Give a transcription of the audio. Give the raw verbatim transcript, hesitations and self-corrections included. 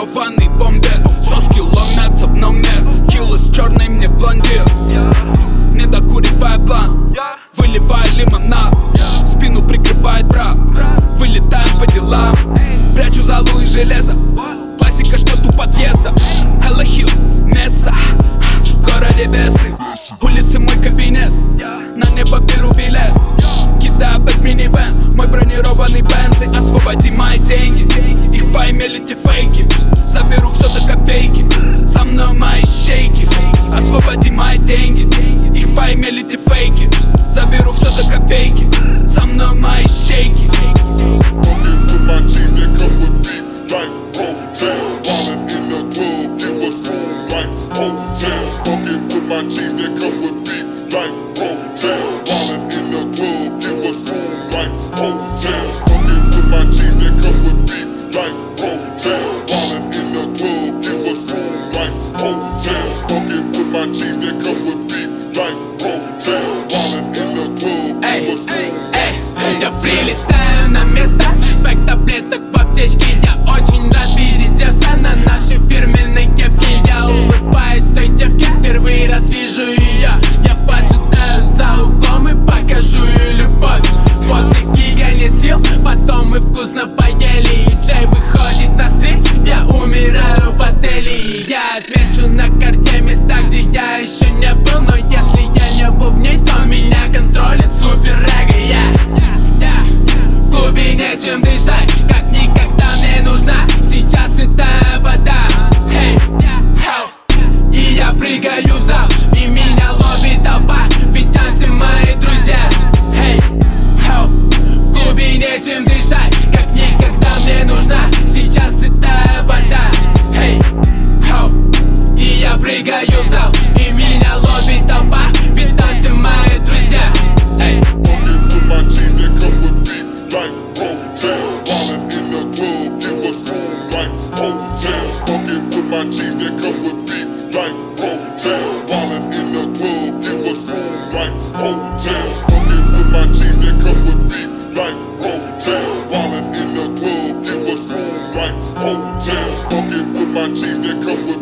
бронированный бомбер. Соски ломятся в номер, кило с черной мне блондир. Не докуривай блан, выливай лимонад, спину прикрывает бра, вылетаем по делам. Прячу залу и железо, классика ждет у подъезда. Hello Hill, место, в городе бесы. Улицы мой кабинет, на небо беру билет. Кидаю под минивэн, мой бронированный Бенз. И освободи мои деньги, их поимели те фейки. Заберу все до копейки, со мной мои щейки. Освободи мои деньги, их поимели те фейки. Заберу все до копейки, со мной мои щейки. Fucking with my cheese that come with beef, like hotel. Wallet in the club, give us room like hotel. Fucking with my cheese that come with beef, like hotel. Wallet in the club, give us room like hotel. Fucking with my cheese that come with beef, like hotel. Wallet in the club, give us room like hotel. Я прилетаю на место, пак таблеток в аптечке. Я очень рад видеть Зевса на нашей фирменной кепке. Я улыбаюсь той девке, впервые раз вижу ее. Я поджидаю за углом и покажу ей любовь. После гига нет сил, потом мы вкусно поели. И Джей выходит на стрим, я умираю в отеле. И я отмечу на карте места, где я еще не был. Но если я не был в ней, то меня контролит супер эго. Я в клубе нечем дышать, как никогда мне нужна сейчас эта вода. Hey, how? И я прыгаю в зал, и меня ловит толпа, ведь там все мои друзья. Hey, how? В клубе нечем дышать, как никогда мне нужна сейчас эта вода. Hey, how? И я прыгаю в зал, и меня ловит толпа, ведь там все мои друзья. Hey. My cheese that come with beef, like hotel. Wallet in the club, give us room like hotel. Fucking with my cheese that come with beef, like hotel. Wallet in the club, give us room like hotel. Fucking with my cheese that come with beef, like hotel. Wallet in the club, give us room like hotel. Fucking with my cheese that come with